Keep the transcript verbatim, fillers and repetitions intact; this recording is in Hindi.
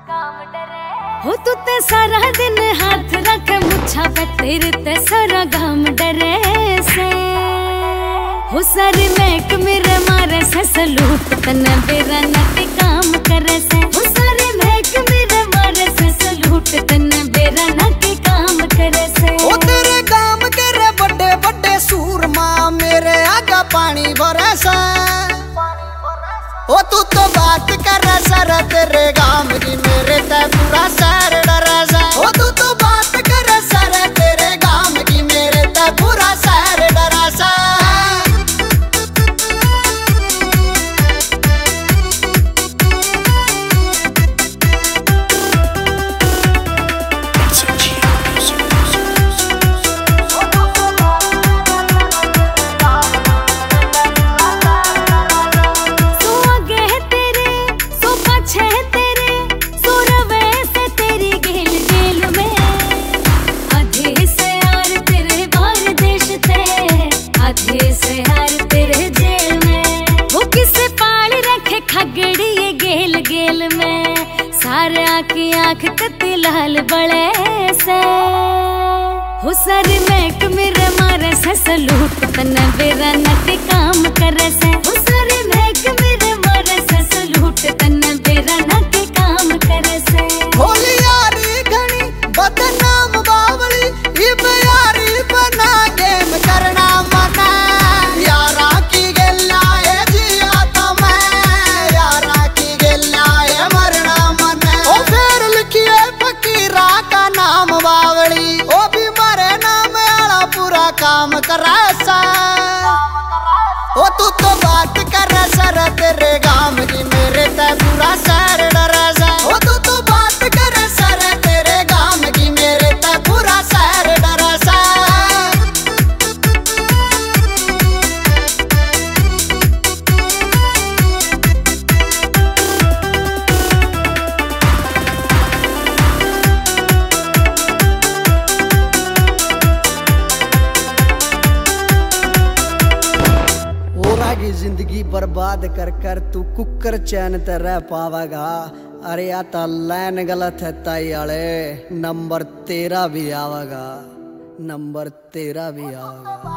हो तू ते सारा दिन हाथ रख मुछा पे तेरे ते सारा गाम डरे से हो सारी मेक मेरे मारे से सलूट तने बेरा नट काम करे से हो सारी मेक मेरे मारे से सलूट तने बेरा नट काम करे से ओ तेरे गाम के रे बड़े बड़े सूरमा मेरे आगा पानी बरसा ओ तू तो बात कर सर तेरे गाम की मेरे ते पूरा शहर डरसा ओ तू तो बात कर सर तेरे गाम की मेरे ते पूरा शहर डरसा खगड़ी गेल गेल में सारा की आँख कती लाल बड़े से हो सारी मेक मेरे मारे से सलूट तने बेरा नट काम करे से हो सारी मेक मेरे मारे से सलूट तने बेरा नट काम करे से होली यारी घनी बदनाम बावली ये यारी बना गेम करना मना यारा की गेला ए जिया तो मैं यारा की गेला ए मरना मना ओ फिर लिखिए फकीरा का नाम बावली ओ भी मरे नाम आला पूरा काम करासा ओ तू तो बात कर सर तेरे गाम की मेरे ते पूरा शहर डरसा ओ तू तो बात कर सर तेरे गाम की मेरे ते पूरा शहर डरसा की जिंदगी बर्बाद कर कर तू कुकर चैन ते रह पावेगा। अरे या तो लाइन गलत है ताई आले नंबर तेरा भी आवेगा, नंबर तेरा भी आवेगा।